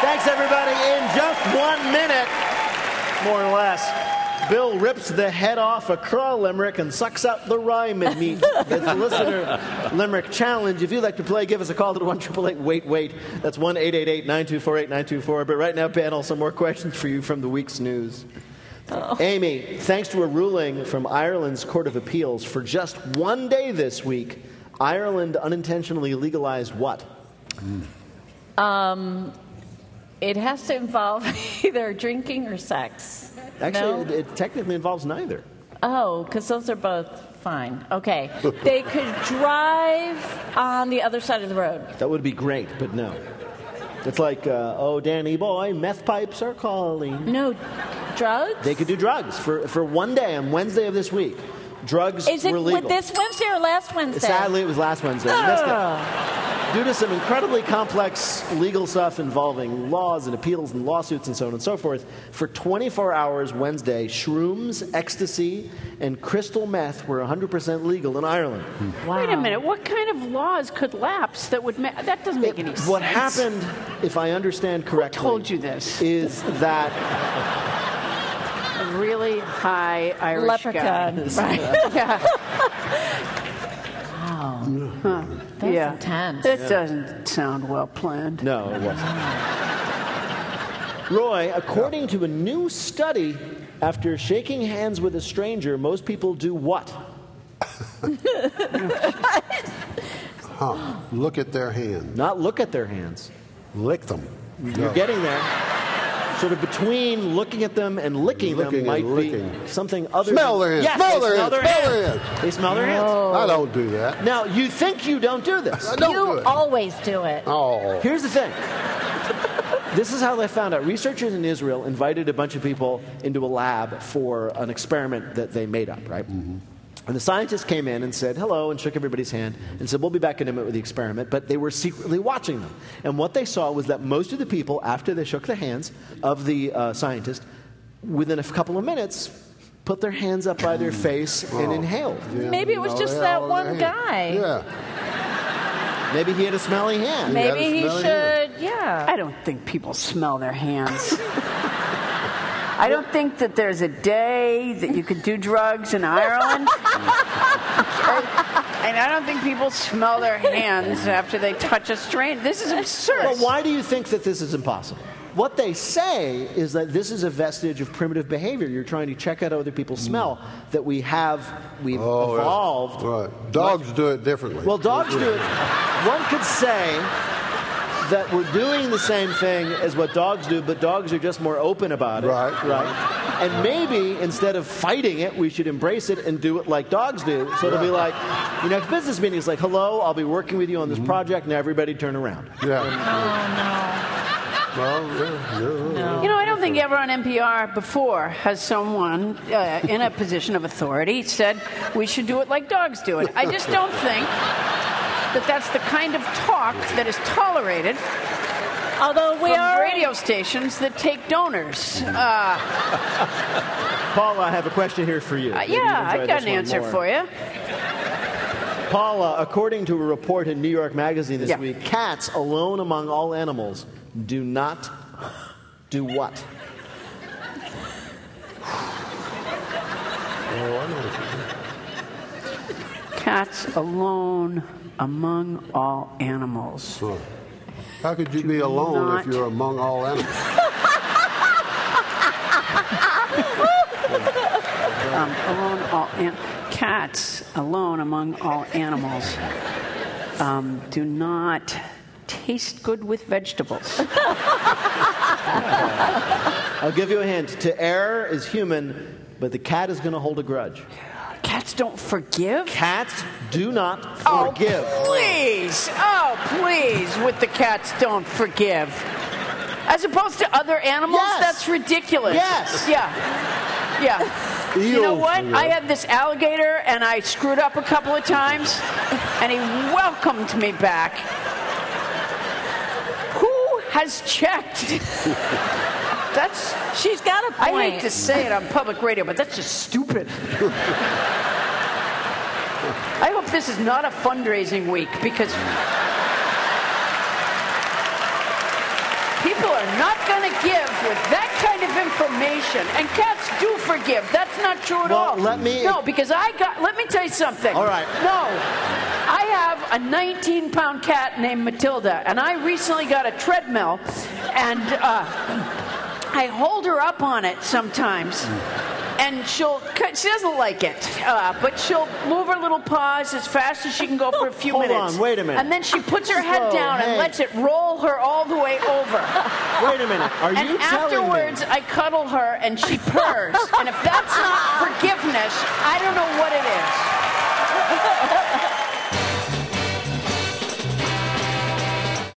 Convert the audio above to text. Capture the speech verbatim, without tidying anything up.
Thanks, everybody. In just one minute, more or less, Bill rips the head off a craw limerick and sucks out the rhyme it meets. It's the listener limerick challenge. If you'd like to play, give us a call to one eight eight eight wait wait. That's one eight eight eight nine two four eight nine two four. But right now, panel, some more questions for you from the week's news. Oh. Amy, thanks to a ruling from Ireland's Court of Appeals, for just one day this week, Ireland unintentionally legalized what? Mm. Um, it has to involve either drinking or sex. Actually, no? it, it technically involves neither. Oh, because those are both fine. Okay. They could drive on the other side of the road. That would be great, but no. It's like, uh, oh, Danny boy, meth pipes are calling. No, drugs? They could do drugs for, for one day on Wednesday of this week. Drugs Is it were legal. this Wednesday or last Wednesday? Sadly, it was last Wednesday. Oh. Due to some incredibly complex legal stuff involving laws and appeals and lawsuits and so on and so forth, for twenty-four hours Wednesday, shrooms, ecstasy, and crystal meth were one hundred percent legal in Ireland. Wow. Wait a minute. What kind of laws could lapse that would ma- that doesn't make it, any sense? What happened, if I understand correctly, Who told you this? Is that a really high Irish leprechaun, guy. Right? Yeah. Wow. Huh. That's yeah. intense. It yeah. doesn't sound well planned. No, it wasn't. Roy, according to a new study, after shaking hands with a stranger, most people do what? Huh. Look at their hand. Not look at their hands. Lick them. You're No. getting there. Sort of between looking at them and licking, Looking them might and be licking. something other Smell than... their hands. Yes, Smell they their smell hands. their Smell hands. their hands. They smell their hands. I don't do that. Now, you think you don't do this. I don't you do it. always do it. Oh. Here's the thing. This is how they found out. Researchers in Israel invited a bunch of people into a lab for an experiment that they made up, right? Mm-hmm. And the scientists came in and said hello and shook everybody's hand and said, we'll be back in a minute with the experiment. But they were secretly watching them. And what they saw was that most of the people, after they shook the hands of the uh, scientist, within a couple of minutes, put their hands up by their face Oh. and inhaled. Yeah, Maybe it was no, just yeah, that all one their guy. hand. Yeah. Maybe he had a smelly hand. Maybe- Maybe he had a should, smelly yeah. I don't think people smell their hands. I don't think that there's a day that you could do drugs in Ireland. And I don't think people smell their hands after they touch a stranger. This is absurd. But why do you think that this is impossible? What they say is that this is a vestige of primitive behavior. You're trying to check out how other people smell, that we have, we've Oh, yeah. evolved. Right. Dogs do it differently. Well, dogs do it. One could say that we're doing the same thing as what dogs do, but dogs are just more open about it. Right. Right. And maybe instead of fighting it, we should embrace it and do it like dogs do. So it'll be like, your next business meeting is like, hello, I'll be working with you on this Mm-hmm. project, now everybody turn around. Yeah. Oh, Well, yeah, yeah. no. You know, I don't think ever on N P R before has someone uh, in a position of authority said we should do it like dogs do it. I just don't think that that's the kind of talk that is tolerated Although we from are radio stations that take donors. Uh, Paula, I have a question here for you. uh, Maybe you yeah, enjoy I got this an one answer more. for you. Paula, according to a report in New York Magazine this Yeah. week, cats, alone among all animals, do not do what? Cats alone among all animals. Huh. How could you be alone not- if you're among all animals? Um, alone all an- cats alone among all animals um, do not taste good with vegetables. I'll give you a hint. To err is human, but the cat is going to hold a grudge. Cats don't forgive? Cats do not Oh, forgive. please. Oh, please, with the cats don't forgive. As opposed to other animals? Yes. That's ridiculous. Yes. Yeah. Yeah. You know Eels what? forgive. I had this alligator, and I screwed up a couple of times, and he welcomed me back. Who has checked? That's... She's got a point. I hate to say it on public radio, but that's just stupid. I hope this is not a fundraising week, because people are am not going to give with that kind of information. And cats do forgive. That's not true at Well, all. let me- No, because I got. Let me tell you something. All right. No, I have a nineteen pound cat named Matilda, and I recently got a treadmill, and uh, I hold her up on it sometimes. And she'll, she doesn't like it, uh, but she'll move her little paws as fast as she can go for a few Hold minutes. on, wait a minute. And then she puts her head Whoa, down hey. and lets it roll her all the way over. Wait a minute. Are And you telling afterwards, me? I cuddle her and she purrs. And if that's not forgiveness, I don't know what it is.